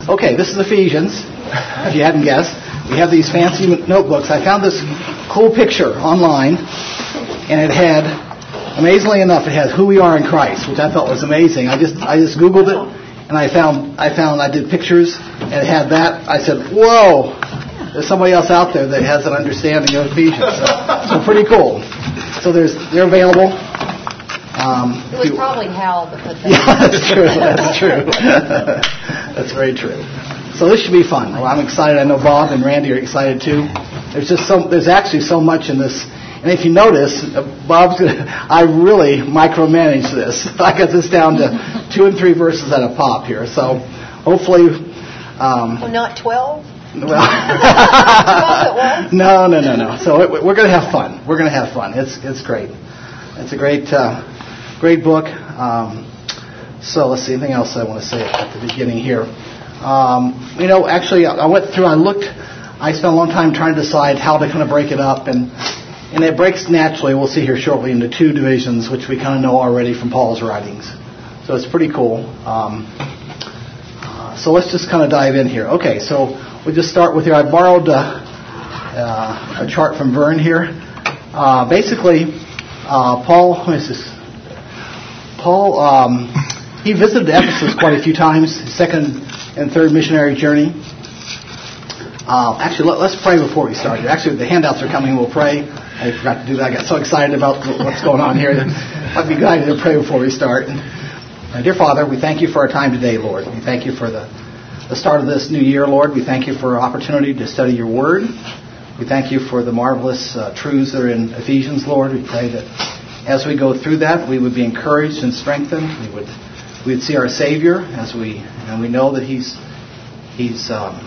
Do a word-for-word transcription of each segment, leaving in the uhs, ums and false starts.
Okay, this is Ephesians, if you hadn't guessed. We have these fancy notebooks. I found this cool picture online, and it had, amazingly enough, it had who we are in Christ, which I thought was amazing. I just I just Googled it, and I found I found I did pictures, and it had that. I said, whoa, there's somebody else out there that has an understanding of Ephesians. So, so pretty cool. So there's they're available. Um, it was you, probably Hal that put that. Yeah, that's true. That's true. That's very true. So this should be fun. Well, I'm excited. I know Bob and Randy are excited too. There's just so there's actually so much in this. And if you notice, Bob's gonna, I really micromanage this. I got this down to two and three verses at a pop here. So hopefully, um, well, not twelve. Well, no, no, no, no. So it, we're going to have fun. We're going to have fun. It's it's great. It's a great, uh, great book. Um, so let's see. Anything else I want to say at the beginning here? Um, you know, actually, I went through. I looked. I spent a long time trying to decide how to kind of break it up, and and it breaks naturally. We'll see here shortly into two divisions, which we kind of know already from Paul's writings. So it's pretty cool. Um, uh, so let's just kind of dive in here. Okay, so we'll just start with here. I borrowed uh, uh, a chart from Vern here. Uh, basically. Uh, Paul, what is this? Paul, um, he visited Ephesus quite a few times, his second and third missionary journey. Uh, actually, let, let's pray before we start. Actually, the handouts are coming. We'll pray. I forgot to do that. I got so excited about what's going on here. It might be good idea to pray before we start. Uh, dear Father, we thank you for our time today, Lord. We thank you for the, the start of this new year, Lord. We thank you for our opportunity to study your word. We thank you for the marvelous uh, truths that are in Ephesians, Lord. We pray that as we go through that, we would be encouraged and strengthened. We would we would see our Savior as we and we know that He's He's um,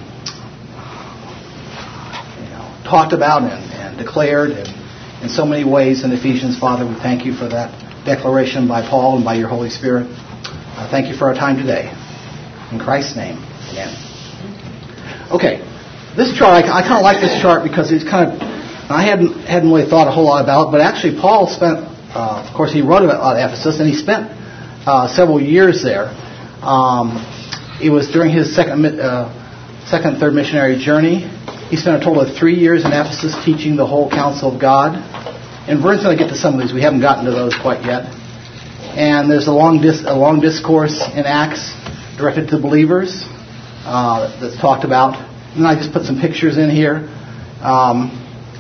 you know, talked about and, and declared and in so many ways in Ephesians, Father. We thank you for that declaration by Paul and by your Holy Spirit. Uh, thank you for our time today. In Christ's name, amen. Okay. This chart, I, I kind of like this chart because it's kind of, I hadn't hadn't really thought a whole lot about it, but actually Paul spent, uh, of course he wrote about Ephesus, and he spent uh, several years there. Um, it was during his second, uh, second, third missionary journey. He spent a total of three years in Ephesus teaching the whole counsel of God. And Vern's going to get to some of these. We haven't gotten to those quite yet. And there's a long dis- a long discourse in Acts directed to believers uh, that's talked about. And I just put some pictures in here. Um,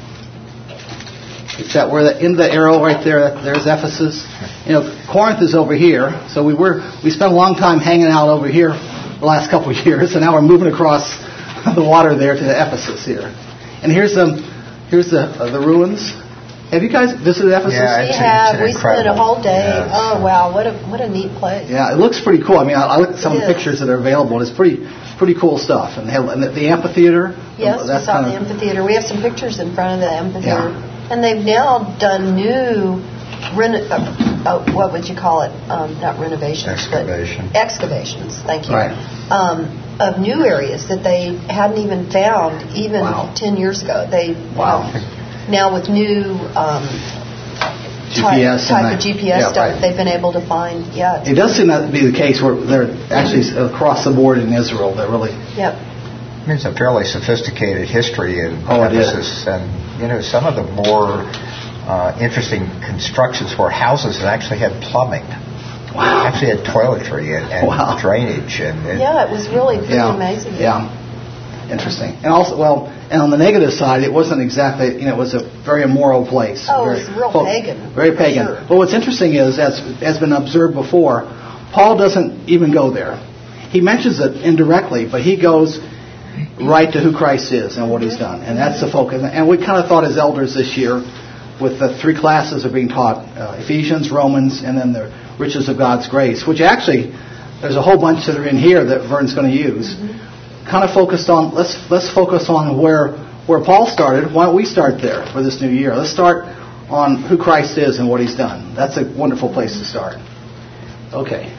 it's that where the in the arrow right there. There's Ephesus. You know, Corinth is over here. So we were we spent a long time hanging out over here the last couple of years, and now we're moving across the water there to Ephesus here. And here's the here's the uh, the ruins. Have you guys visited Ephesus? Yeah, we have. We spent a whole day. Yes. Oh wow, what a what a neat place. Yeah, it looks pretty cool. I mean, I, I looked at some it of the is. pictures that are available, and it's pretty. Pretty cool stuff. And, they have, and the, the amphitheater. Yes, that's we saw the amphitheater. We have some pictures in front of the amphitheater. Yeah. And they've now done new, reno, uh, uh, what would you call it? Um, not renovations, Excavation. but excavations. Thank you. Right. Um, of new areas that they hadn't even found even wow. ten years ago. They wow. Um, now with new um, G P S type, type and of G P S yeah, stuff right. they've been able to find. Yeah, it does seem that to be the case where they're actually across the board in Israel. They're really. Yep. I mean, it's a fairly sophisticated history in oh, Ephesus, and you know some of the more uh, interesting constructions where houses actually had plumbing. Wow. Actually had toiletry and, and wow. drainage and, and yeah, it was really pretty yeah, amazing. Yeah. Interesting. And also, well, and on the negative side, it wasn't exactly, you know, it was a very immoral place. Oh, very, it was real well, pagan. Very pagan. Sure. But what's interesting is, as has been observed before, Paul doesn't even go there. He mentions it indirectly, but he goes right to who Christ is and what he's done. And that's the focus. And we kind of thought as elders this year, with the three classes are being taught, uh, Ephesians, Romans, and then the riches of God's grace, which actually, there's a whole bunch that are in here that Vern's going to use. Mm-hmm. Kind of focused on, let's let's focus on where where Paul started. Why don't we start there for this new year? Let's start on who Christ is and what he's done. That's a wonderful place to start. Okay.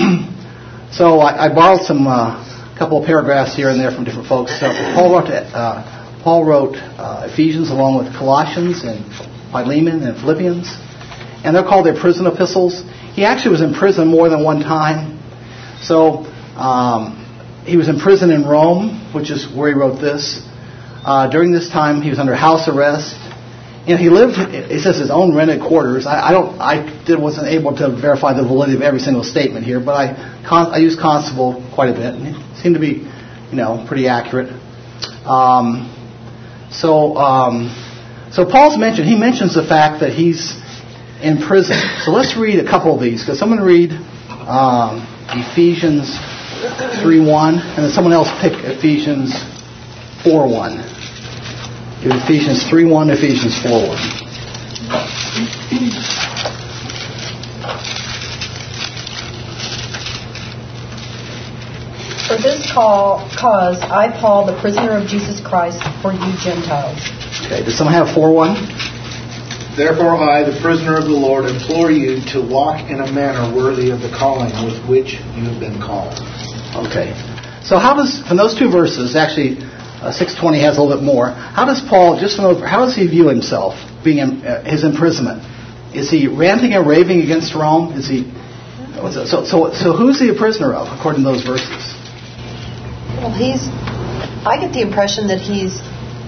So I, I borrowed some uh, couple of paragraphs here and there from different folks. So Paul wrote uh, Paul wrote uh, Ephesians along with Colossians and Philemon and Philippians, and they're called their prison epistles. He actually was in prison more than one time. So um, he was in prison in Rome, which is where he wrote this. Uh, during this time, he was under house arrest. And he lived, he says, his own rented quarters. I, I don't, I did, wasn't able to verify the validity of every single statement here, but I, con, I used constable quite a bit, and it seemed to be, you know, pretty accurate. Um, so, um, so Paul's mentioned, he mentions the fact that he's in prison. So let's read a couple of these, because I'm going to read um, Ephesians three one, and then someone else pick Ephesians four one. Ephesians three one, Ephesians four one. For this call, cause, I, Paul, the prisoner of Jesus Christ, for you Gentiles. Okay, does someone have four one? Therefore I, the prisoner of the Lord, implore you to walk in a manner worthy of the calling with which you have been called. Okay. So how does, from those two verses, actually uh, six twenty has a little bit more, how does Paul, just from over, how does he view himself, being in uh, his imprisonment? Is he ranting and raving against Rome? Is he, what's it, so, so, so who's he a prisoner of, according to those verses? Well, he's, I get the impression that he's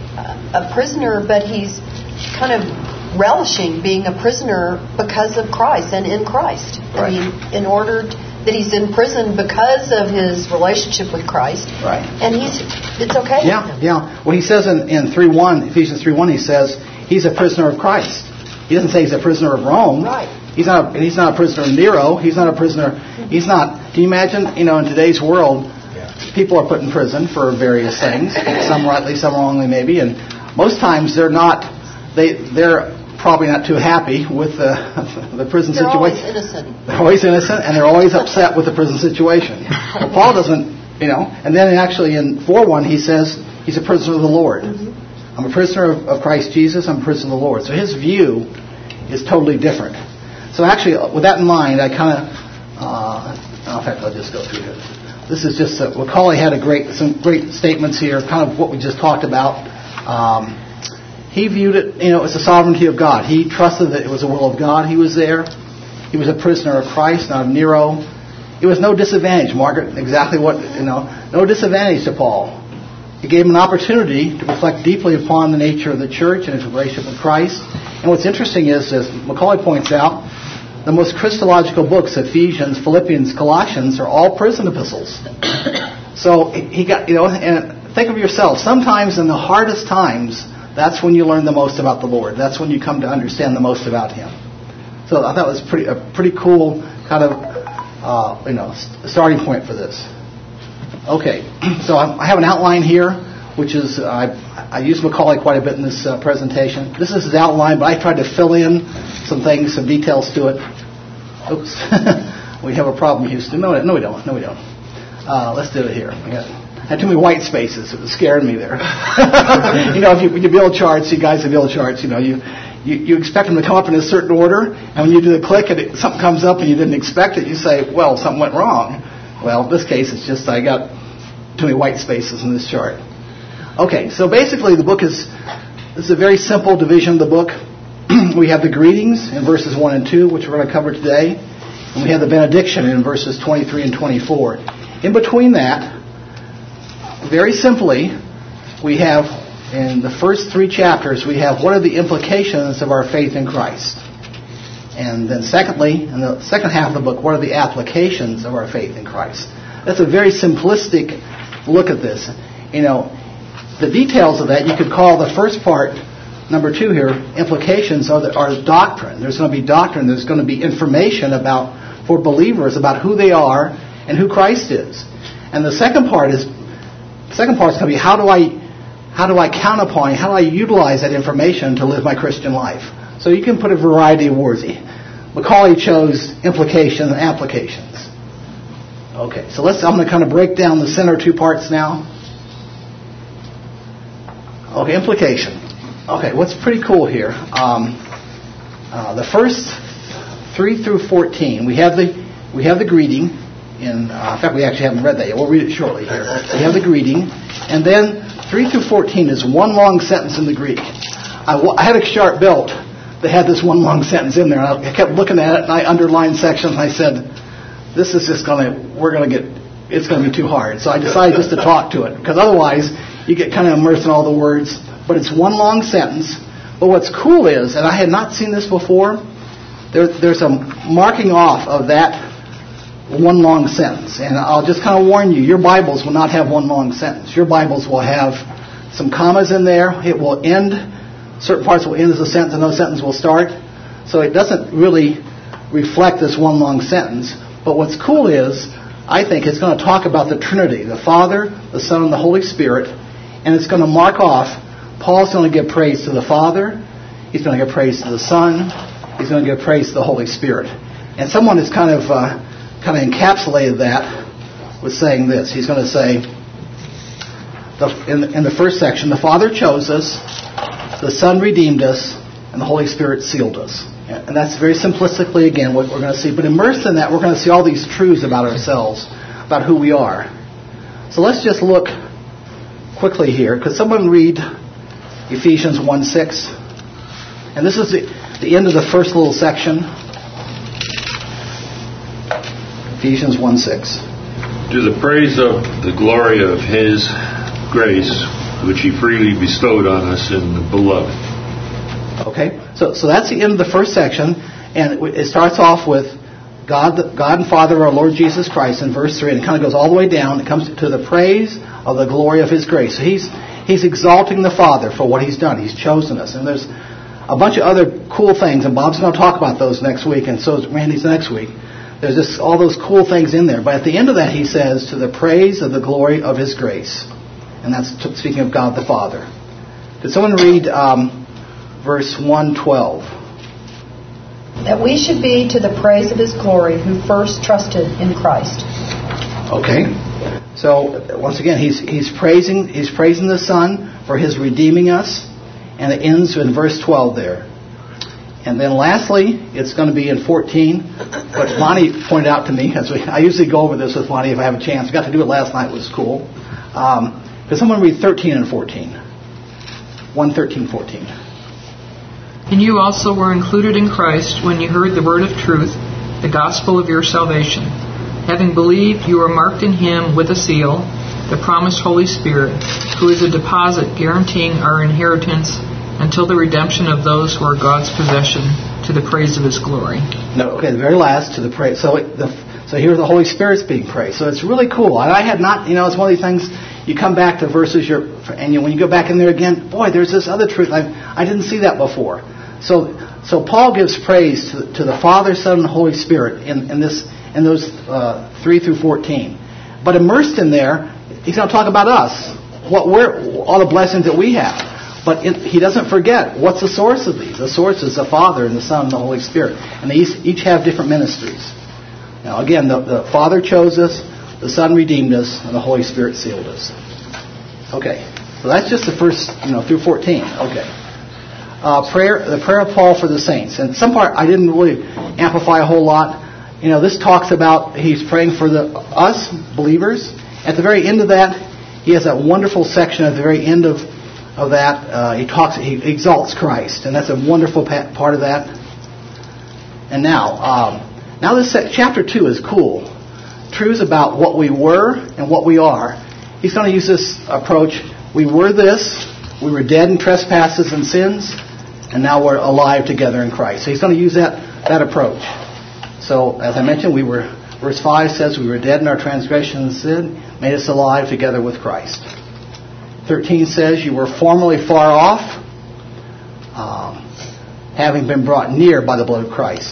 a prisoner, but he's kind of relishing being a prisoner because of Christ and in Christ. Right. I mean, in order to, that he's in prison because of his relationship with Christ. Right. And he's, it's okay. Yeah, yeah. Well, he says in, in three one, Ephesians three one, he says he's a prisoner of Christ. He doesn't say he's a prisoner of Rome. Right. He's not. A, he's not a prisoner of Nero. He's not a prisoner. He's not. Can you imagine? You know, in today's world, yeah, people are put in prison for various things. Some rightly, some wrongly, maybe. And most times they're not. They they're probably not too happy with the the prison they're situation. They're always innocent. They're always innocent, and they're always upset with the prison situation. Well, Paul doesn't. You know. And then actually in four one, he says he's a prisoner of the Lord. Mm-hmm. I'm a prisoner of, of Christ Jesus. I'm a prisoner of the Lord. So his view is totally different. So actually, with that in mind, I kind of, uh, in fact, I'll just go through here. This is just, uh, Macaulay had a great, some great statements here, kind of what we just talked about. Um, he viewed it, you know, as the sovereignty of God. He trusted that it was the will of God. He was there. He was a prisoner of Christ, not of Nero. It was no disadvantage, Margaret, exactly what, you know, no disadvantage to Paul. It gave him an opportunity to reflect deeply upon the nature of the church and his relationship with Christ. And what's interesting is, as Macaulay points out, the most Christological books, Ephesians, Philippians, Colossians, are all prison epistles. So he got, you know, and think of yourself, sometimes in the hardest times, that's when you learn the most about the Lord. That's when you come to understand the most about Him. So I thought it was pretty, a pretty cool kind of, uh, you know, starting point for this. Okay, so I have an outline here, which is, uh, I, I used Macaulay quite a bit in this uh, presentation. This is his outline, but I tried to fill in some things, some details to it. Oops. We have a problem, Houston. No, no we don't. No, we don't. Uh, let's do it here. I, got, I had too many white spaces. It was scaring me there. You know, if you, when you build charts, you guys that build charts, you know, you, you, you expect them to come up in a certain order, and when you do the click and it, something comes up and you didn't expect it, you say, well, something went wrong. Well, in this case, it's just I got too many white spaces in this chart. Okay, so basically the book is, this is a very simple division of the book. We have the greetings in verses one and two, which we're going to cover today. And we have the benediction in verses twenty-three and twenty-four. In between that, very simply, we have, in the first three chapters, we have what are the implications of our faith in Christ. And then secondly, in the second half of the book, what are the applications of our faith in Christ? That's a very simplistic look at this. You know, the details of that you could call the first part, number two here, implications are, the, are doctrine. There's going to be doctrine. There's going to be information about, for believers, about who they are and who Christ is. And the second part is, the second part is going to be how do I, how do I count upon, how do I utilize that information to live my Christian life? So you can put a variety of words. Macaulay chose implications and applications. Okay, so let's. I'm going to kind of break down the center two parts now. Okay, implication. Okay, what's pretty cool here? Um, uh, the first three through fourteen, we have the we have the greeting. In, uh, in fact, we actually haven't read that yet. We'll read it shortly here. We have the greeting, and then three through fourteen is one long sentence in the Greek. I, I had a chart built that had this one long sentence in there. I kept looking at it, and I underlined sections. And I said, "This is just going to we're going to get it's going to be too hard. So I decided just to talk to it, because otherwise you get kind of immersed in all the words. But it's one long sentence. But what's cool is, and I had not seen this before, there, there's a marking off of that one long sentence. And I'll just kind of warn you, your Bibles will not have one long sentence. Your Bibles will have some commas in there. It will end, certain parts will end as a sentence, and another sentence will start. So it doesn't really reflect this one long sentence. But what's cool is, I think it's going to talk about the Trinity, the Father, the Son, and the Holy Spirit. And it's going to mark off, Paul's going to give praise to the Father, he's going to give praise to the Son, he's going to give praise to the Holy Spirit. And someone has kind of uh, kind of encapsulated that with saying this. He's going to say, the, in, the, in the first section, the Father chose us, the Son redeemed us, and the Holy Spirit sealed us. And that's very simplistically, again, what we're going to see. But immersed in that, we're going to see all these truths about ourselves, about who we are. So let's just look quickly here. Could someone read Ephesians one six? And this is the, the end of the first little section. Ephesians one six. To the praise of the glory of His grace, which He freely bestowed on us in the Beloved. Okay, so so that's the end of the first section, and it starts off with God, the, God and Father, our Lord Jesus Christ, in verse three, and it kind of goes all the way down. It comes to the praise of the glory of His grace. So he's he's exalting the Father for what He's done. He's chosen us, and there's a bunch of other cool things, and Bob's going to talk about those next week, and so is Randy's next week. There's just all those cool things in there. But at the end of that, he says, to the praise of the glory of His grace. And that's speaking of God the Father. Did someone read um, verse one twelve? That we should be to the praise of His glory who first trusted in Christ. Okay. So, once again, he's he's praising he's praising the Son for His redeeming us. And it ends in verse twelve there. And then lastly, it's going to be in fourteen. What Lonnie pointed out to me, as we, I usually go over this with Lonnie if I have a chance. I got to do it last night. It was cool. Um, could someone read thirteen and fourteen? one thirteen, fourteen. And you also were included in Christ when you heard the word of truth, the gospel of your salvation. Having believed, you were marked in Him with a seal, the promised Holy Spirit, who is a deposit guaranteeing our inheritance until the redemption of those who are God's possession, to the praise of His glory. No, okay, the very last, to the praise. So, it, the, so here the Holy Spirit's being praised. So it's really cool. And I had not, you know, it's one of these things. You come back to verses, you're, and you, when you go back in there again, boy, there's this other truth. I, I didn't see that before. So, so Paul gives praise to, to the Father, Son, and the Holy Spirit in, in this, in those uh, three through fourteen. But immersed in there, he's going to talk about us, what we're, all the blessings that we have. But it, he doesn't forget, what's the source of these? The source is the Father and the Son and the Holy Spirit. And they each have different ministries. Now again, the, the Father chose us, the Son redeemed us, and the Holy Spirit sealed us. Okay, so that's just the first, you know, through fourteen. Okay. Uh, prayer, the prayer of Paul for the saints. And some part I didn't really amplify a whole lot. You know, this talks about, he's praying for the us, believers. At the very end of that, he has that wonderful section at the very end of of that, uh, he talks, he exalts Christ, and that's a wonderful pa- part of that. And now, um, now this se- chapter two is cool. Truths about what we were and what we are. He's going to use this approach. We were this, we were dead in trespasses and sins, and now we're alive together in Christ. So he's going to use that that approach. So, as I mentioned, we were. Verse five says, we were dead in our transgressions and sin, made us alive together with Christ. thirteen says, you were formerly far off, um, having been brought near by the blood of Christ.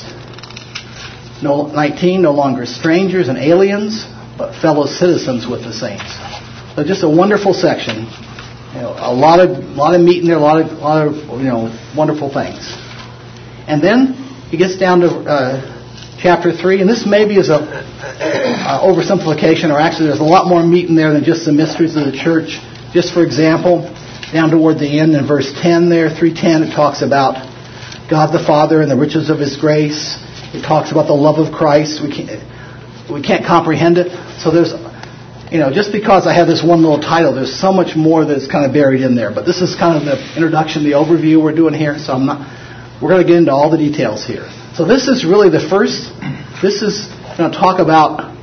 No, nineteen, no longer strangers and aliens, but fellow citizens with the saints. So just a wonderful section. You know, a lot of lot of meat in there, a lot of lot of you know wonderful things. And then he gets down to uh, chapter three, and this maybe is a uh, oversimplification, or actually there's a lot more meat in there than just the mysteries of the church. Just for example, down toward the end in verse ten there, three ten, it talks about God the Father and the riches of His grace. It talks about the love of Christ. We can't, we can't comprehend it. So there's, you know, just because I have this one little title, there's so much more that's kind of buried in there. But this is kind of the introduction, the overview we're doing here. So I'm not, we're going to get into all the details here. So this is really the first, this is going to talk about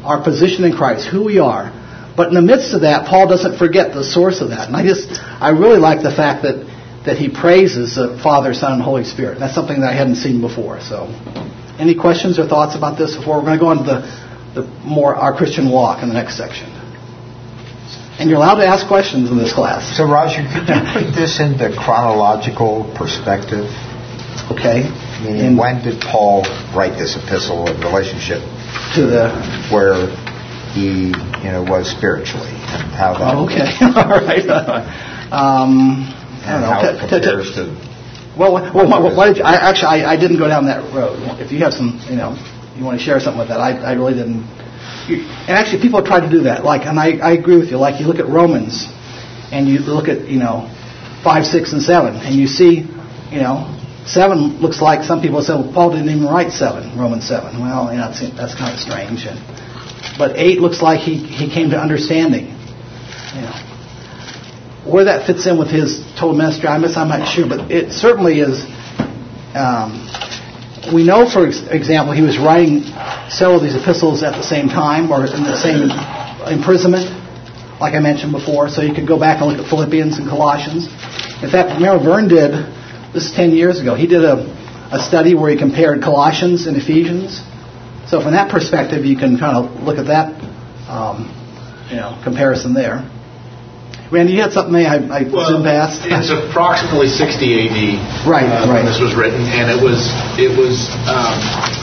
our position in Christ, who we are. But in the midst of that, Paul doesn't forget the source of that. And I just, I really like the fact that, that he praises the Father, Son, and Holy Spirit. That's something that I hadn't seen before. So, any questions or thoughts about this before? We're going to go into the, the more our Christian walk in the next section. And you're allowed to ask questions in this class. So, Roger, could you put this into chronological perspective? Okay. Meaning, when did Paul write this epistle in relationship to the where he, you know, was spiritually, and how that? Oh, okay. All right. Um, I don't and know. how it T- compares t- to. Well, well, well why did you, I, actually, I, I didn't go down that road. If you have some, you know, you want to share something with that, I, I really didn't. You, and actually, people have tried to do that. Like, and I, I agree with you. Like, you look at Romans, and you look at, you know, five, six, and seven, and you see, you know, seven looks like some people say, well, Paul didn't even write seven, Romans seven. Well, you know, that's, that's kind of strange. And, but eight looks like he, he came to understanding. You know, where that fits in with his total ministry, I'm not sure, but it certainly is. Um, we know, for example, he was writing several of these epistles at the same time or in the same imprisonment, like I mentioned before. So you could go back and look at Philippians and Colossians. In fact, remember Vern did, this is ten years ago, he did a, a study where he compared Colossians and Ephesians. So from that perspective, you can kind of look at that um, you know, comparison there. Randy, you had something I, I well, zoomed past? It's approximately sixty A D Right, uh, right. when this was written, and it was it was um,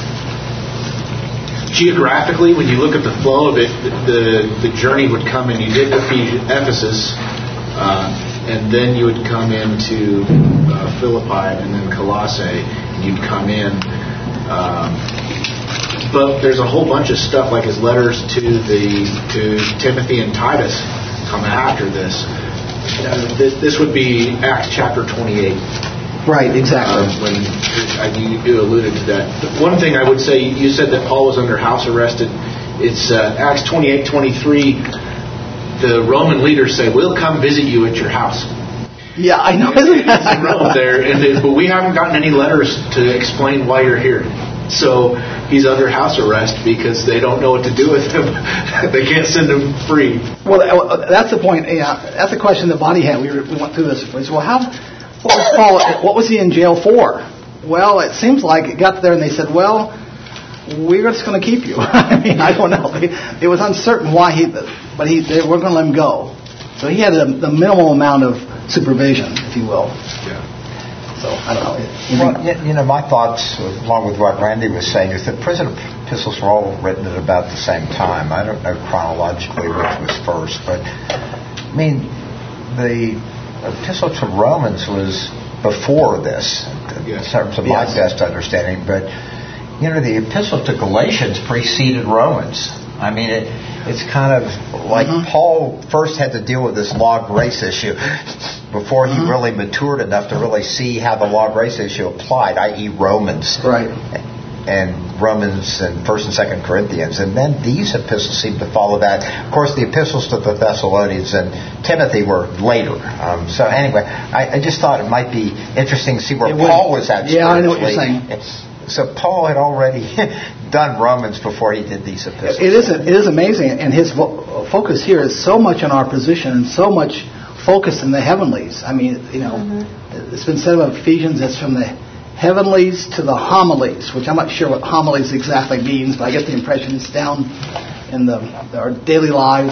geographically, when you look at the flow of it, the the journey would come in. You did Ephesus, uh, and then you would come into uh, Philippi, and then Colossae, and you'd come in. Um, but there's a whole bunch of stuff like his letters to the to Timothy and Titus come after this. Uh, this. This would be Acts chapter twenty-eight. Right, exactly. Uh, when I, you, you alluded to that. One thing I would say, you said that Paul was under house arrest. It's uh, Acts twenty-eight twenty-three. The Roman leaders say, "We'll come visit you at your house." Yeah, I know. Isn't that? I know. There, and they, but we haven't gotten any letters to explain why you're here. So he's under house arrest because they don't know what to do with him. They can't send him free. Well, that's the point. Yeah, that's the question that Bonnie had. We, were, we went through this. Well, how? What was Paul? What was he in jail for? Well, it seems like it got there and they said, "Well, we're just going to keep you." I mean, I don't know. It was uncertain why he, but he they were going to let him go. So he had a, the minimal amount of supervision, if you will. Yeah. So, I don't know. Well, you know, my thoughts, along with what Randy was saying, is that prison epistles were all written at about the same time. I don't know chronologically which was first, but, I mean, the epistle to Romans was before this, yes. in terms of my yes. best understanding, but, you know, the epistle to Galatians preceded Romans. I mean, it, it's kind of like mm-hmm. Paul first had to deal with this law of grace issue before he mm-hmm. really matured enough to really see how the law of grace issue applied, that is. Romans. Right. And Romans and First and Second Corinthians. And then these epistles seem to follow that. Of course, the epistles to the Thessalonians and Timothy were later. Um, so anyway, I, I just thought it might be interesting to see where it Paul would. was at. Yeah, I know what you're saying. So Paul had already done Romans before he did these epistles. It is, it is amazing, and his vo- focus here is so much on our position and so much focus in the heavenlies. I mean, you know, mm-hmm. it's been said about Ephesians, it's from the heavenlies to the homilies, which I'm not sure what homilies exactly means, but I get the impression it's down in the our daily lives,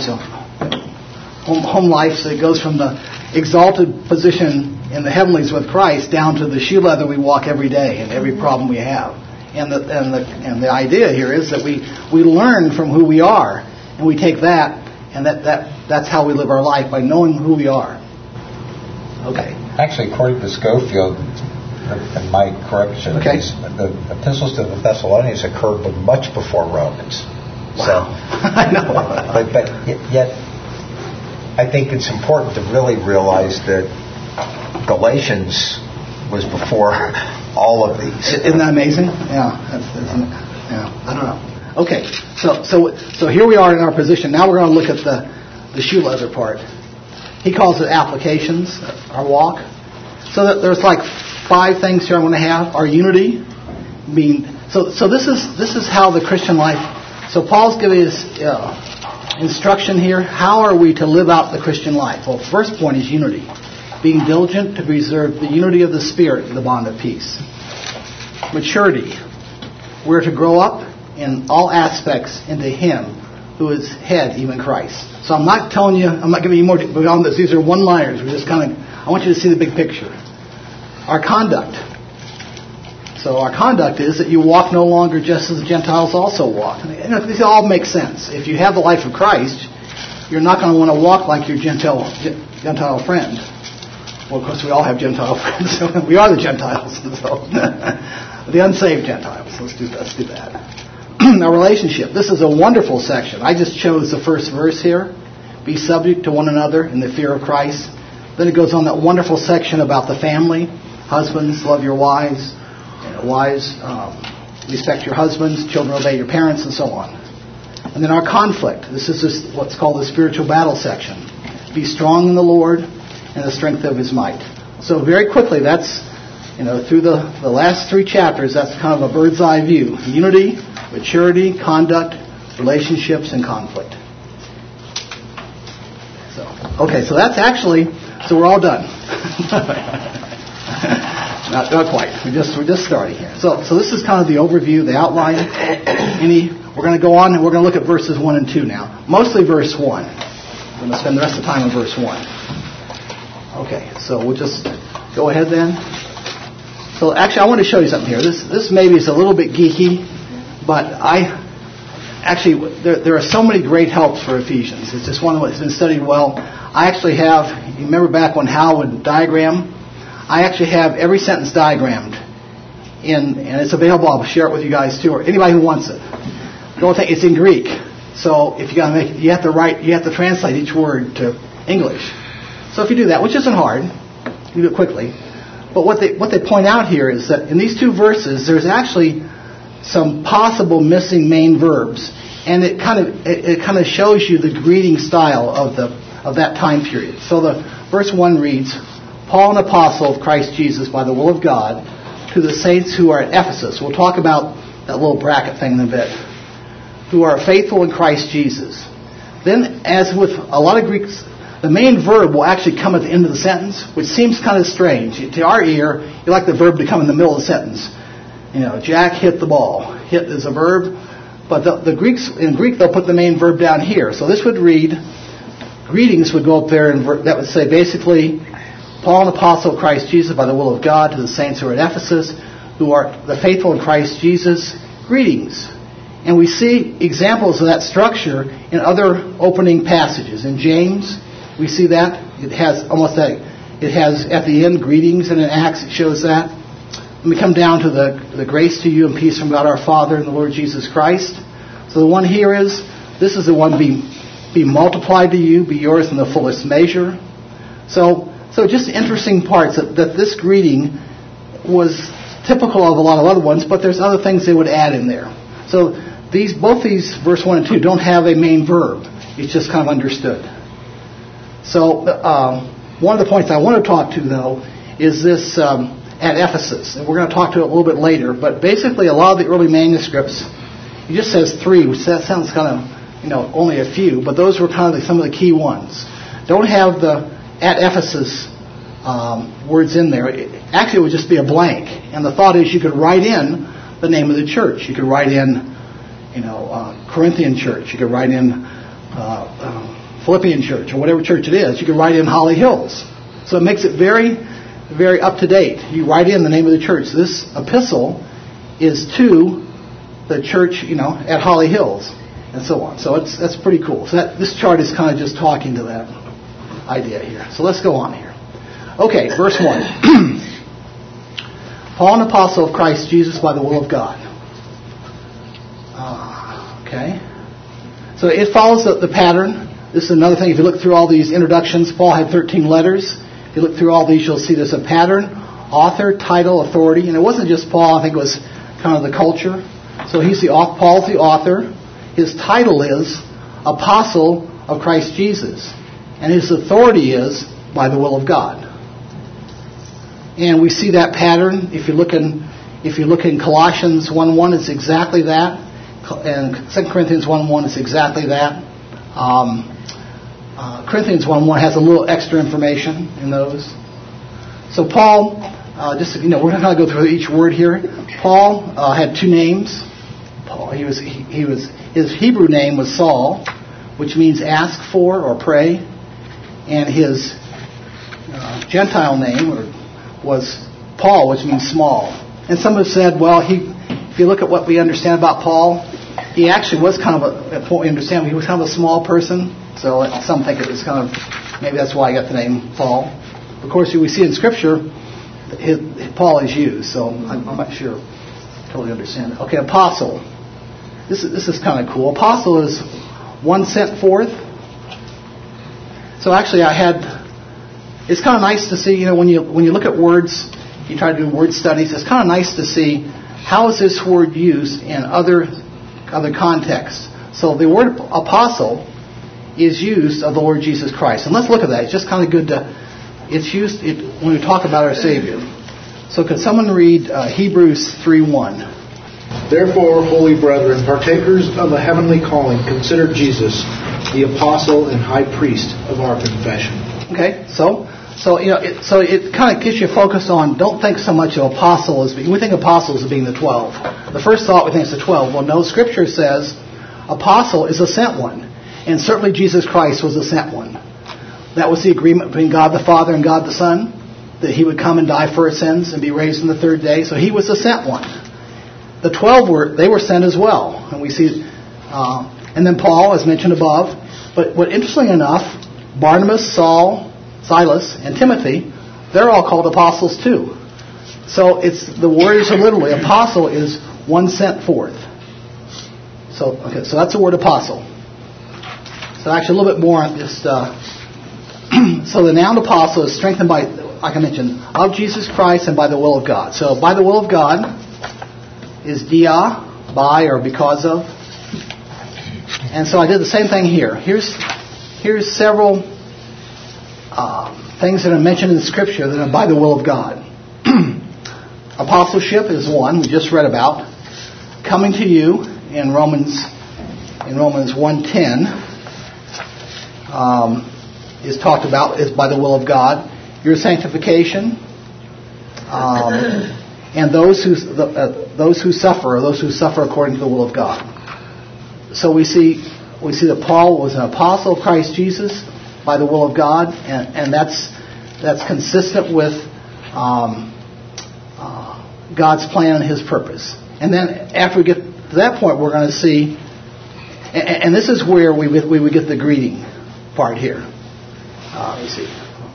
home, home life. So it goes from the exalted position in the heavenlies with Christ down to the shoe leather we walk every day and every problem we have. And the and the and the idea here is that we, we learn from who we are, and we take that, and that, that that's how we live our life, by knowing who we are. Okay. Actually, according to Schofield, and my correction, okay. is the epistles to the Thessalonians occurred much before Romans. Wow. So, I know. But, but yet, I think it's important to really realize that Galatians was before all of these. Isn't that amazing? Yeah, that's, that's, yeah. I don't know. Okay, so so so here we are in our position. Now we're going to look at the the shoe leather part. He calls it applications, our walk. So that there's like five things here I'm going to have. Our unity, I mean, so so this is this is how the Christian life So Paul's giving his uh, instruction here. How are we to live out the Christian life? Well, first point is unity. Being diligent to preserve the unity of the Spirit in the bond of peace. Maturity. We're to grow up in all aspects into Him who is head, even Christ. So I'm not telling you, I'm not giving you more beyond this. These are one-liners. We're just kind of, I want you to see the big picture. Our conduct. So our conduct is that you walk no longer just as the Gentiles also walk. You know, these all make sense. If you have the life of Christ, you're not going to want to walk like your Gentile, Gentile friend. Well, of course, we all have Gentile friends. We are the Gentiles. So the unsaved Gentiles. Let's do, let's do that. Our relationship. This is a wonderful section. I just chose the first verse here. Be subject to one another in the fear of Christ. Then it goes on that wonderful section about the family. Husbands, love your wives. You know, wives, um, respect your husbands. Children, obey your parents, and so on. And then our conflict. This is just what's called the spiritual battle section. Be strong in the Lord and the strength of His might. So very quickly, that's, you know, through the, the last three chapters, that's kind of a bird's eye view. Unity, maturity, conduct, relationships, and conflict. So, okay, so that's actually, so we're all done. not, not quite. We just we're just starting here. So, so this is kind of the overview, the outline. Any, we're going to go on and we're going to look at verses one and two now. Mostly verse one. We're going to spend the rest of the time on verse one. Okay, so we'll just go ahead then. So actually, I want to show you something here. This this maybe is a little bit geeky, but I actually there there are so many great helps for Ephesians. It's just one that's been studied well. I actually have. You remember back when Hal would diagram? I actually have every sentence diagrammed, in and it's available. I'll share it with you guys too, or anybody who wants it. Don't think it's in Greek, so if you got to make, you have to write, you have to translate each word to English. So if you do that, which isn't hard, you do it quickly. But what they what they point out here is that in these two verses, there's actually some possible missing main verbs, and it kind of it, it kind of shows you the greeting style of the of that time period. So the verse one reads, "Paul, an apostle of Christ Jesus, by the will of God, to the saints who are at Ephesus." We'll talk about that little bracket thing in a bit. Who are faithful in Christ Jesus. Then, as with a lot of Greeks, the main verb will actually come at the end of the sentence, which seems kind of strange. To our ear, you like the verb to come in the middle of the sentence. You know, Jack hit the ball. Hit is a verb. But the, the Greeks, in Greek, they'll put the main verb down here. So this would read, greetings would go up there, and that would say basically, Paul, an apostle of Christ Jesus, by the will of God, to the saints who are at Ephesus, who are the faithful in Christ Jesus, greetings. And we see examples of that structure in other opening passages. In James, we see that. It has almost that, it has at the end greetings, and in Acts it shows that. And we come down to the, the grace to you and peace from God our Father and the Lord Jesus Christ. So the one here is, this is the one be, be multiplied to you, be yours in the fullest measure. So, so just interesting parts that, that this greeting was typical of a lot of other ones, but there's other things they would add in there. So these, both these, verse one and two, don't have a main verb. It's just kind of understood. So um, one of the points I want to talk to, though, is this um, at Ephesus. And we're going to talk to it a little bit later. But basically, a lot of the early manuscripts, it just says three, which that sounds kind of, you know, only a few. But those were kind of the, some of the key ones. Don't have the at Ephesus um, words in there. It, actually, it would just be a blank. And the thought is you could write in the name of the church. You could write in, you know, uh, Corinthian church. You could write in uh, uh, Philippian church, or whatever church it is. You could write in Holly Hills. So it makes it very, very up to date. You write in the name of the church. This epistle is to the church, you know, at Holly Hills, and so on. So it's that's pretty cool. So that, this chart is kind of just talking to that idea here. So let's go on here. Okay, verse one. Paul, an apostle of Christ Jesus by the will of God. Uh, okay. So it follows the, the pattern. This is another thing. If you look through all these introductions, Paul had thirteen letters. If you look through all these, you'll see there's a pattern, author, title, authority. And it wasn't just Paul. I think it was kind of the culture. So he's the Paul's the author. His title is Apostle of Christ Jesus. And his authority is by the will of God. And we see that pattern. If you look in, if you look in Colossians one one, it's exactly that. and Second Corinthians one one is exactly that. Um, uh, Corinthians one one has a little extra information in those. So Paul, uh, just you know, we're not going to go through each word here. Paul uh, had two names. Paul, he was he, he was his Hebrew name was Saul, which means ask for or pray, and his uh, Gentile name was Paul, which means small. And some have said, well, he, if you look at what we understand about Paul, he actually was kind of a, at what we understand, he was kind of a small person. So some think it was kind of, maybe that's why he got the name Paul. Of course, we see in Scripture, his, Paul is used, so I'm, I'm not sure, totally understand it. Okay, apostle. This is, this is kind of cool. Apostle is one sent forth. So actually I had, it's kind of nice to see, you know, when you when you look at words, you try to do word studies, it's kind of nice to see how is this word used in other other contexts. So the word apostle is used of the Lord Jesus Christ. And let's look at that. It's just kind of good to, it's used it, when we talk about our Savior. So could someone read uh, Hebrews three one? Therefore, holy brethren, partakers of a heavenly calling, consider Jesus, the apostle and high priest of our confession. Okay, so so you know, it, so it kind of gets you focused on. Don't think so much of apostle as being. We think apostles as being the twelve. The first thought we think it's the twelve. Well, no, Scripture says apostle is a sent one, and certainly Jesus Christ was a sent one. That was the agreement between God the Father and God the Son, that He would come and die for our sins and be raised on the third day. So He was a sent one. The twelve were they were sent as well, and we see, uh, and then Paul, as mentioned above. But what interestingly enough, Barnabas, Saul, Silas, and Timothy, they're all called apostles too. So it's the words are literally apostle is one sent forth. So okay, so that's the word apostle. So actually a little bit more on just. Uh, so the noun apostle is strengthened by, like I mentioned, of Jesus Christ and by the will of God. So by the will of God is dia, by or because of. And so I did the same thing here. Here's here's several uh, things that are mentioned in Scripture that are by the will of God. Apostleship is one we just read about. Coming to you in Romans in Romans one ten um, is talked about is by the will of God. Your sanctification. Um, And those who the, uh, those who suffer, or those who suffer according to the will of God. So we see we see that Paul was an apostle of Christ Jesus by the will of God, and, and that's that's consistent with um, uh, God's plan and His purpose. And then after we get to that point, we're going to see, and, and this is where we we would get the greeting part here. Uh, let me see.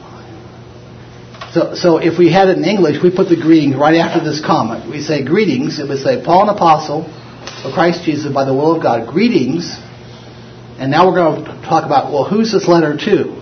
So, so if we had it in English, we put the greeting right after this comment. We say greetings. It would say Paul, an apostle of Christ Jesus by the will of God. Greetings. And now we're going to talk about, well, who's this letter to?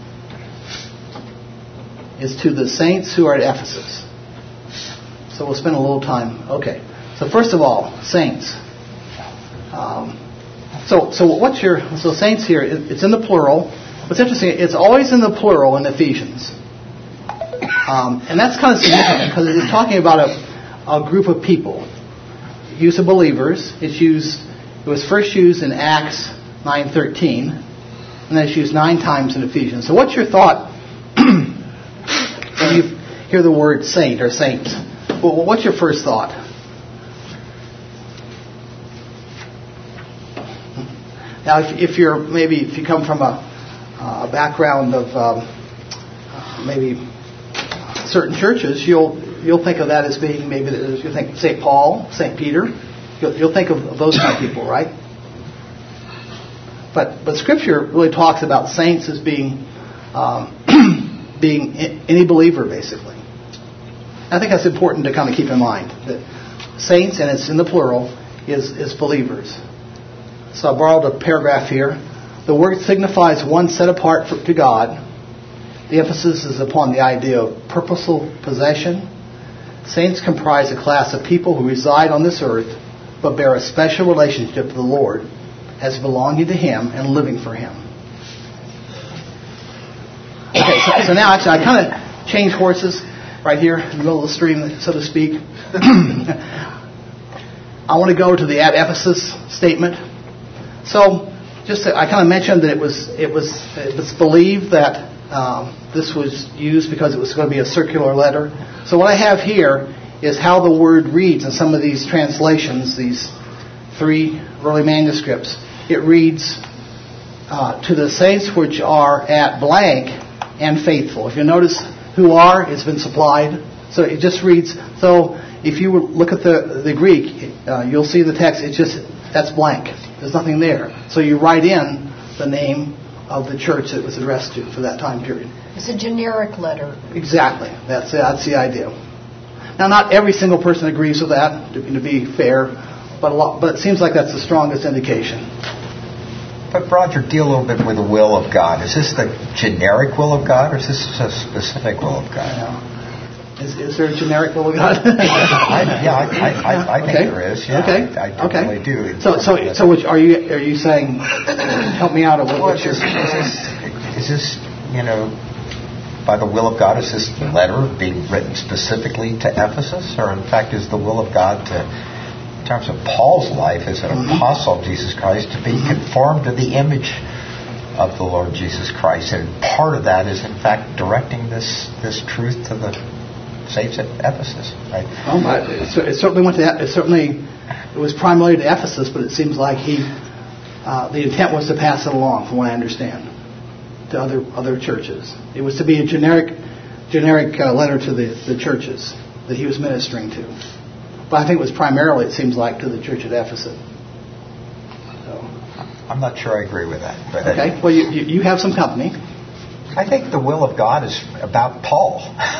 It's to the saints who are at Ephesus. So we'll spend a little time. Okay. So first of all, saints. Um, so, so what's your, so saints here, it, it's in the plural. What's interesting, it's always in the plural in Ephesians. Um, and that's kind of significant because it's talking about a, a group of people. Use of believers. It's used. It was first used in Acts nine thirteen, and then it's used nine times in Ephesians. So, what's your thought when you hear the word saint or saints? Well, what's your first thought? Now, if, if you're maybe if you come from a, a background of um, uh, maybe certain churches, you'll you'll think of that as being maybe you think Saint Paul, Saint Peter. You'll, you'll think of those kind of people, right? But but Scripture really talks about saints as being um, being any believer, basically. I think that's important to kind of keep in mind that saints, and it's in the plural, is is believers. So I borrowed a paragraph here. The word signifies one set apart for, to God. The emphasis is upon the idea of purposeful possession. Saints comprise a class of people who reside on this earth, but bear a special relationship to the Lord as belonging to Him and living for Him. Okay, so, so now actually I kind of changed horses right here in the middle of the stream, so to speak. I want to go to the at Ephesus statement. So, just to, I kind of mentioned that it was it was it was believed that um, this was used because it was going to be a circular letter. So what I have here is how the word reads in some of these translations, these three early manuscripts. It reads, uh, to the saints which are at blank and faithful. If you notice who are, it's been supplied. So it just reads, so if you look at the, the Greek, uh, you'll see the text, it's just, that's blank. There's nothing there. So you write in the name of the church that it was addressed to for that time period. It's a generic letter. Exactly. That's, that's the idea. Now, not every single person agrees with that, to, to be fair, but a lot, but it seems like that's the strongest indication. But Roger, deal a little bit with the will of God. Is this the generic will of God, or is this a specific will of God? Yeah. Is, is there a generic will of God? I, yeah, I, I, I think okay. there is. Yeah, okay. I, I okay. really do. So, so, so, which, are you are you saying? Help me out a little well, bit. Is, is, this, is this, you know, by the will of God? Is this letter being written specifically to Ephesus, or in fact, is the will of God to? In terms of Paul's life as an mm-hmm. apostle of Jesus Christ, to be mm-hmm. conformed to the image of the Lord Jesus Christ. And part of that is, in fact, directing this this truth to the saints at Ephesus. Right? Oh, it, it certainly went to. It certainly it was primarily to Ephesus, but it seems like he uh, the intent was to pass it along, from what I understand, to other other churches. It was to be a generic generic uh, letter to the, the churches that he was ministering to. But I think it was primarily, it seems like, to the church at Ephesus. So. I'm not sure I agree with that. But okay. Well, you, you, you have some company. I think the will of God is about Paul.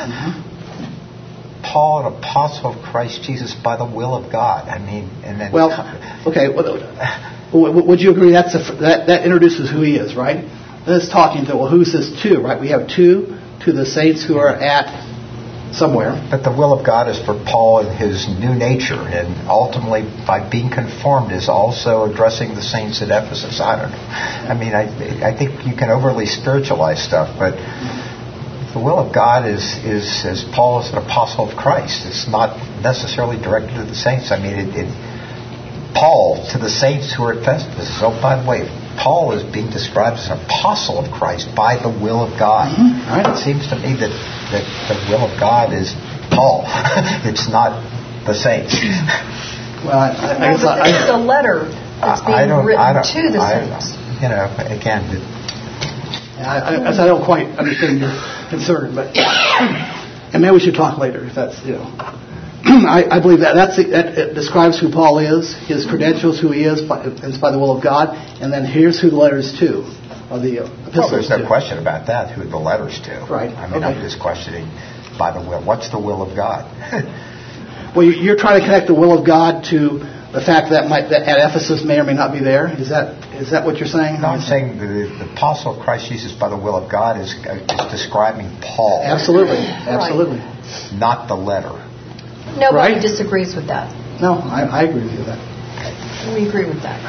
Mm-hmm. Paul, an apostle of Christ Jesus by the will of God. I mean, and then... Well, okay. Well, would you agree that's a, that, that introduces who he is, right? Then it's talking to, well, who's this to, right? We have two to the saints who are at... somewhere. But the will of God is for Paul and his new nature, and ultimately by being conformed is also addressing the saints at Ephesus. I don't know. I mean, I I think you can overly spiritualize stuff, but the will of God is, is as Paul is an apostle of Christ. It's not necessarily directed to the saints. I mean, it, it Paul to the saints who are at Ephesus. Oh, by the way, Paul is being described as an apostle of Christ by the will of God. Mm-hmm. Right. It seems to me that, that the will of God is Paul. It's not the saints. Well, I, I, no, I guess but I, it's a letter that's being I don't, written I don't, to the I, saints. You know, again... It, I, I, I don't quite understand your concern, but... And maybe we should talk later, if that's, you know... I, I believe that that's that it describes who Paul is, his credentials, who he is, by, it's by the will of God, and then here's who the letters to, or the epistles well, there's no to. question about that, who the letters to. Right. I mean, okay. I'm just questioning by the will. What's the will of God? Well, you're trying to connect the will of God to the fact that, might, that at Ephesus may or may not be there. Is that is that what you're saying? No, I'm saying the, the apostle of Christ Jesus by the will of God is, uh, is describing Paul. Absolutely, absolutely. Right. Not the letter. Nobody right? disagrees with that. No, I, I agree with you with that. We agree with that.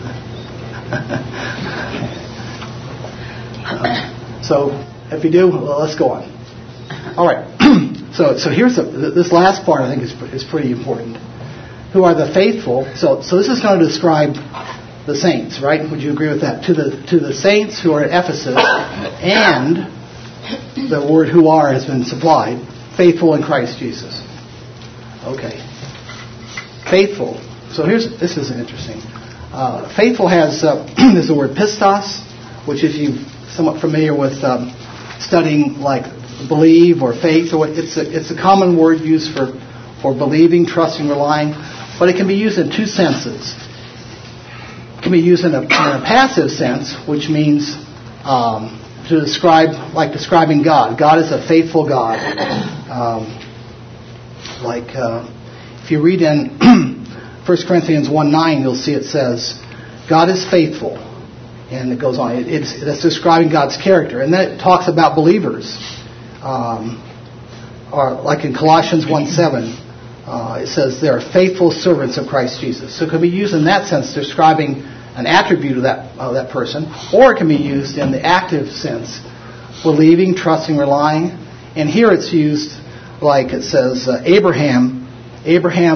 uh, so, if you do, well, let's go on. All right. so, so here's the, this last part. I think is is pretty important. Who are the faithful? So, so this is going to describe the saints, right? Would you agree with that? To the to the saints who are at Ephesus, and the word "who are" has been supplied. Faithful in Christ Jesus. Okay. Faithful. So here's this is interesting. Uh, faithful has uh, is the word pistos, which if you're somewhat familiar with um, studying like believe or faith, or what, it's a, it's a common word used for for believing, trusting, relying, but it can be used in two senses. It can be used in a, in a passive sense, which means um, to describe like describing God. God is a faithful God. Um, Like uh, if you read in First Corinthians one nine, you'll see it says, God is faithful. And it goes on. It, it's, it's describing God's character. And then it talks about believers. Um, or like in Colossians one seven, uh, it says they are faithful servants of Christ Jesus. So it can be used in that sense, describing an attribute of that, of that person. Or it can be used in the active sense, believing, trusting, relying. And here it's used... like it says, uh, Abraham, Abraham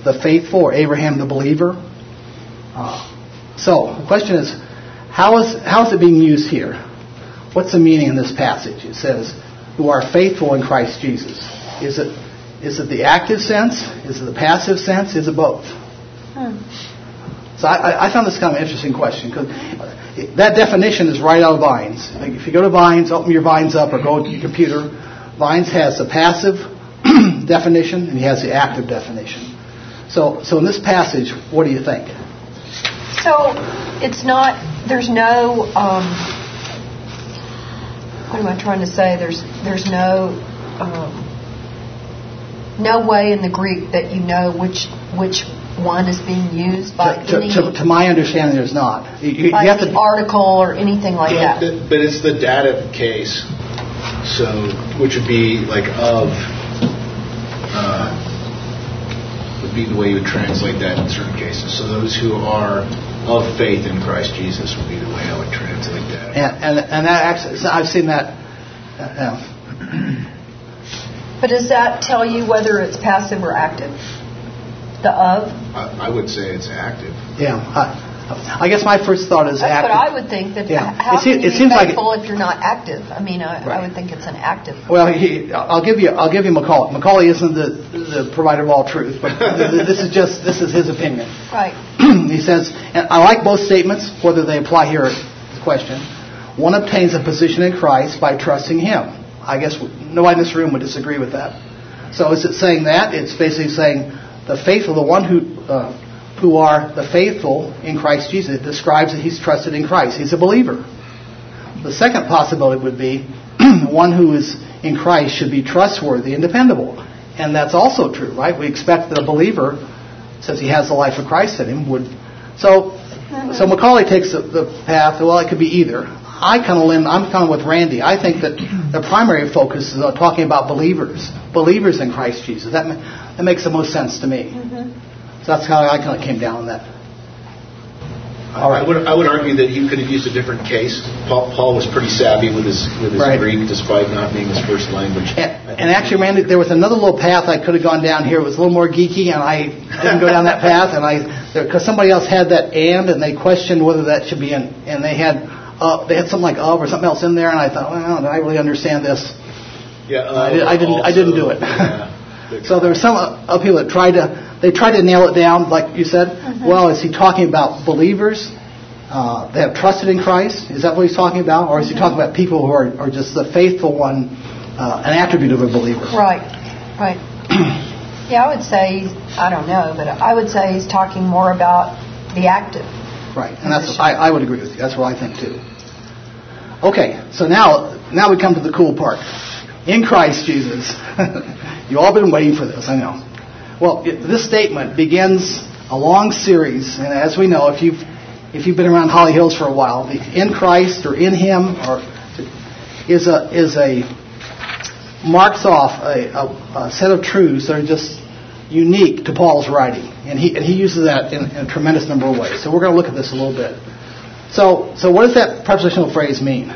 the faithful or Abraham the believer. Uh, so the question is, how is how is it being used here? What's the meaning in this passage? It says, who are faithful in Christ Jesus. Is it is it the active sense? Is it the passive sense? Is it both? Hmm. So I, I found this kind of an interesting question, because that definition is right out of Vines. Like if you go to Vines, open your Vines up, or go to your computer, Vines has the passive definition and he has the active definition. So, so in this passage, what do you think? So it's not. There's no. Um, what am I trying to say? There's there's no um, no way in the Greek that you know which which one is being used by to, any. To, to my understanding, there's not. You, you by have any to, article or anything like yeah, that. But it's the dative case, so which would be like of. Uh, would be the way you would translate that in certain cases. So those who are of faith in Christ Jesus would be the way I would translate that. And and, and that actually, I've seen that. Uh, But does that tell you whether it's passive or active? The of? I, I would say it's active. Yeah. I, I guess my first thought is That's active. what I would think. That Yeah. how It seems- can you it be seems like faithful if you're not active? I mean, I, Right. I would think it's an active. Well, he, I'll give you. I'll give you Macaulay. Macaulay isn't the, the provider of all truth, but this is just this is his opinion. Right. He says, and I like both statements, whether they apply here. Is the question. One obtains a position in Christ by trusting Him. I guess nobody in this room would disagree with that. So is it saying that? It's basically saying the faithful, the one who uh, who are the faithful in Christ Jesus. It describes that he's trusted in Christ. He's a believer. The second possibility would be one who is in Christ should be trustworthy and dependable. And that's also true, right? We expect that a believer, says he has the life of Christ in him, would. So, so Macaulay takes the, the path. Well, it could be either. I kind of lean. I'm kind of with Randy. I think that the primary focus is on talking about believers, believers in Christ Jesus. That that makes the most sense to me. Mm-hmm. So that's how I kind of came down on that. All right. I would I would argue that he could have used a different case. Paul, Paul was pretty savvy with his with his right. Greek, despite not being his first language. And, and actually, Randy, there was another little path I could have gone down here. It was a little more geeky, and I didn't go down that path. And I because somebody else had that and, and they questioned whether that should be in, and they had uh, they had something like of or something else in there, and I thought, well, do I really understand this? Yeah, uh, I, did, I didn't. also, I didn't do it. Yeah, so there were some of people that tried to. They tried to nail it down, like you said. Mm-hmm. Well, is he talking about believers? Uh, they have trusted in Christ. Is that what he's talking about? Or is he talking about people who are, are just the faithful one, uh, an attribute of a believer? Right, right. Yeah, I would say, I don't know, but I would say he's talking more about the active. Right, and that's I, I would agree with you. That's what I think too. Okay, so now now we come to the cool part. In Christ Jesus. You've all been waiting for this, I know. Well, it, this statement begins a long series, and as we know, if you've If you've been around Holly Hills for a while, the in Christ or in Him or is a is a marks off a, a, a set of truths that are just unique to Paul's writing, and he and he uses that in, in a tremendous number of ways. So we're going to look at this a little bit. So so what does that prepositional phrase mean?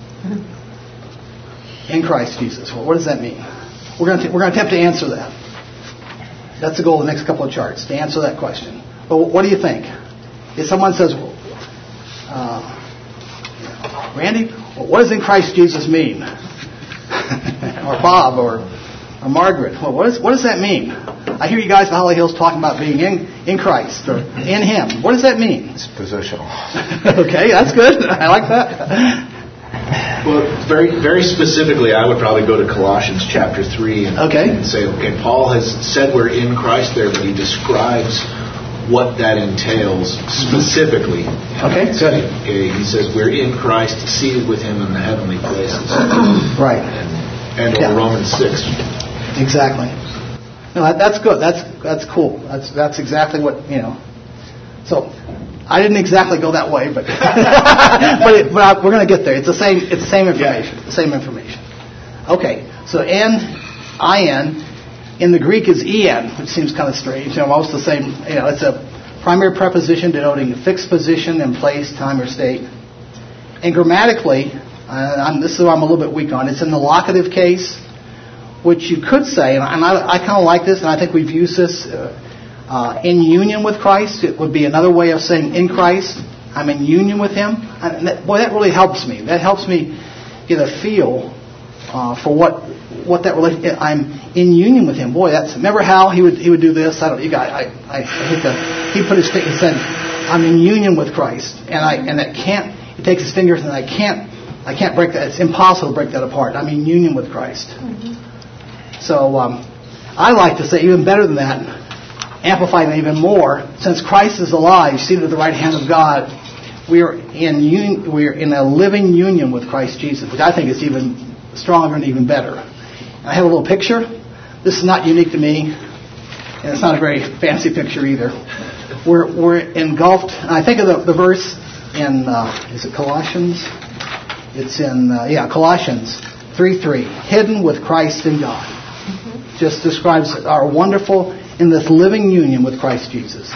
In Christ Jesus. Well, what does that mean? We're going to t- we're going to attempt to answer that. That's the goal of the next couple of charts, to answer that question. But what do you think? If someone says, uh, Randy, what does in Christ Jesus mean? Or Bob, or, or Margaret, well, what, is, what does that mean? I hear you guys at Holly Hills talking about being in, in Christ, or in Him. What does that mean? It's positional. Okay, that's good. I like that. Well, very very specifically, I would probably go to Colossians chapter three and, okay. and say, okay, Paul has said we're in Christ there, but he describes what that entails specifically. Okay, good. Okay, he says we're in Christ, seated with Him in the heavenly places. Right. And, and yeah. Romans six. Exactly. No, that, that's good. That's that's cool. That's that's exactly what you know. So, I didn't exactly go that way, but but, it, but I, we're going to get there. It's the same. It's the same information. Yeah. The same information. Okay. So N, I N. In the Greek is en, which seems kind of strange. You know, most the same. You know, it's a primary preposition denoting a fixed position in place, time, or state. And grammatically, uh, I'm, this is what I'm a little bit weak on. It's in the locative case, which you could say, and I, I kind of like this, and I think we've used this. Uh, Uh, in union with Christ, it would be another way of saying in Christ. I'm in union with Him. And that, boy, that really helps me. That helps me get a feel uh, for what what that relation. I'm in union with Him. Boy, that's remember how he would he would do this. I don't. You guys, I I, I hate to. He put his finger and said, "I'm in union with Christ," and I and that can't. He takes his fingers and I can't. I can't break that. It's impossible to break that apart. I'm in union with Christ. Mm-hmm. So um, I like to say even better than that, amplified even more. Since Christ is alive, seated at the right hand of God, we are in un- we are in a living union with Christ Jesus, which I think is even stronger and even better. And I have a little picture. This is not unique to me, and it's not a very fancy picture either. We're we're engulfed. And I think of the, the verse in uh, is it Colossians? It's in uh, yeah Colossians three three. Hidden with Christ in God. Mm-hmm. Just describes our wonderful in this living union with Christ Jesus.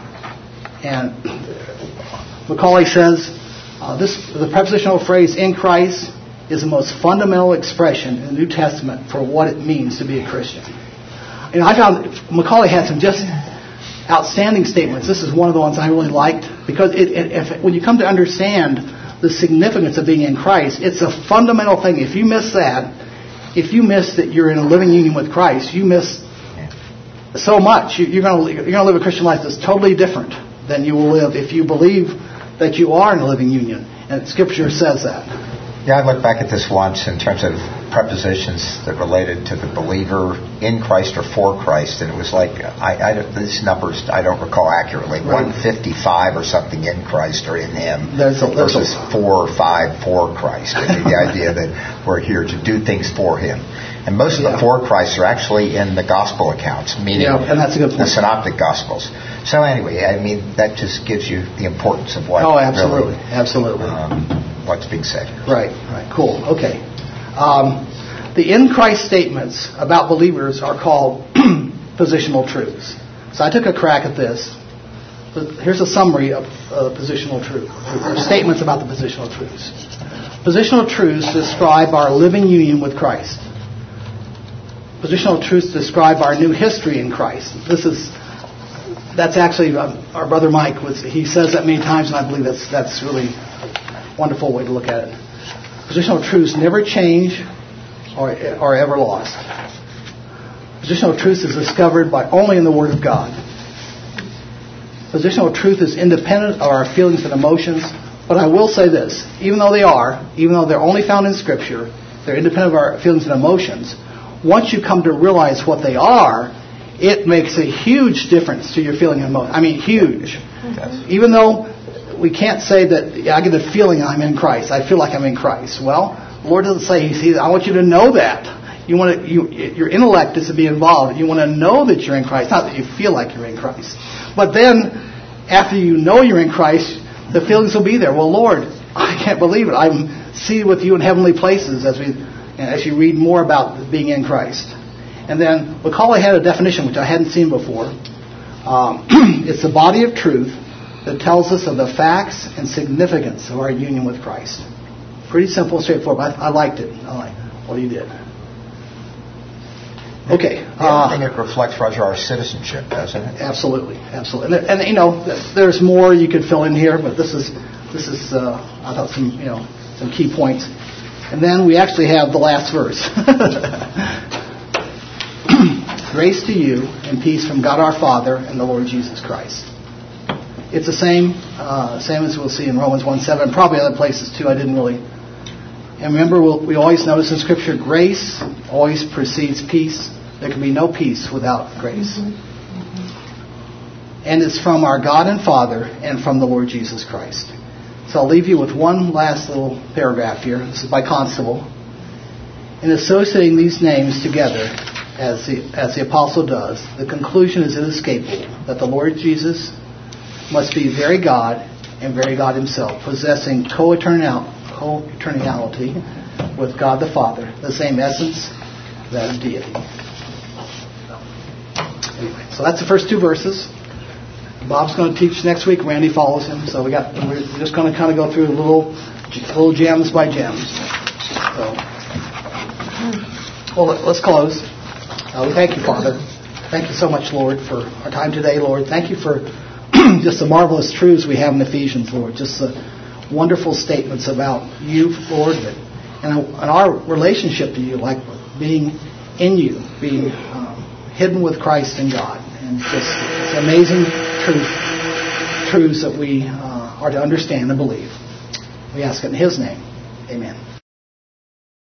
And Macaulay says uh, this the prepositional phrase in Christ is the most fundamental expression in the New Testament for what it means to be a Christian. You know, I found Macaulay had some just outstanding statements. This is one of the ones I really liked because it, it, if, when you come to understand the significance of being in Christ, it's a fundamental thing. If you miss that, if you miss that you're in a living union with Christ, you miss so much. You, you're going to you're going to live a Christian life that's totally different than you will live if you believe that you are in a living union. And Scripture says that. Yeah, I looked back at this once in terms of prepositions that related to the believer in Christ or for Christ, and it was like I, I these numbers I don't recall accurately. Right. one fifty-five or something in Christ or in Him there's a, there's versus a, four or five for Christ. And the idea that we're here to do things for Him. And most of the yeah. for Christ are actually in the gospel accounts, meaning yeah, and that's a good point. The synoptic gospels. So anyway, I mean that just gives you the importance of what. Oh, absolutely, really, absolutely. Um, what's being said here. Right, right, cool, okay. Um, the in Christ statements about believers are called positional truths. So I took a crack at this. Here's a summary of uh, positional truth, or statements about the positional truths. Positional truths describe our living union with Christ. Positional truths describe our new history in Christ. This is, that's actually uh, our brother Mike was. He says that many times, and I believe that's that's really a wonderful way to look at it. Positional truths never change or are ever lost. Positional truth is discovered by only in the Word of God. Positional truth is independent of our feelings and emotions. But I will say this: even though they are, even though they're only found in Scripture, they're independent of our feelings and emotions. Once you come to realize what they are, it makes a huge difference to your feeling and emotion. I mean, huge. Yes. Even though we can't say that yeah, I get the feeling I'm in Christ. I feel like I'm in Christ. Well, the Lord doesn't say. He says, I want you to know that. You want to. You, your intellect is to be involved. You want to know that you're in Christ, not that you feel like you're in Christ. But then, after you know you're in Christ, the feelings will be there. Well, Lord, I can't believe it. I'm seated with you in heavenly places as we. As you read more about being in Christ. And then Macaulay had a definition which I hadn't seen before. Um, it's the body of truth that tells us of the facts and significance of our union with Christ. Pretty simple and straightforward. I, I liked it. I like what he did. Okay. The other uh, thing it reflects, Roger, our citizenship, doesn't it? Absolutely, absolutely. And, and you know, there's more you could fill in here, but this is this is uh, I thought some you know some key points. And then we actually have the last verse. Grace to you and peace from God our Father and the Lord Jesus Christ. It's the same, uh, same as we'll see in Romans one seven, and probably other places too. I didn't really. And remember, we'll, we always notice in Scripture, grace always precedes peace. There can be no peace without grace. Mm-hmm. And it's from our God and Father and from the Lord Jesus Christ. So I'll leave you with one last little paragraph here. This is by Constable. In associating these names together, as the, as the Apostle does, the conclusion is inescapable that the Lord Jesus must be very God and very God Himself, possessing co-eternal, co-eternality with God the Father, the same essence, that of deity. Anyway, so that's the first two verses. Bob's going to teach next week. Randy follows him. So we got. We're just going to kind of go through little, little gems by gems. So, well, let's close. Uh, we thank you, Father, Thank you so much, Lord, for our time today, Lord. Thank you for just the marvelous truths we have in Ephesians, Lord. Just the wonderful statements about you, Lord, and, and our relationship to you, like being in you, being um, hidden with Christ and God. And just it's amazing truth, truths that we uh, are to understand and believe. We ask it in His name. Amen.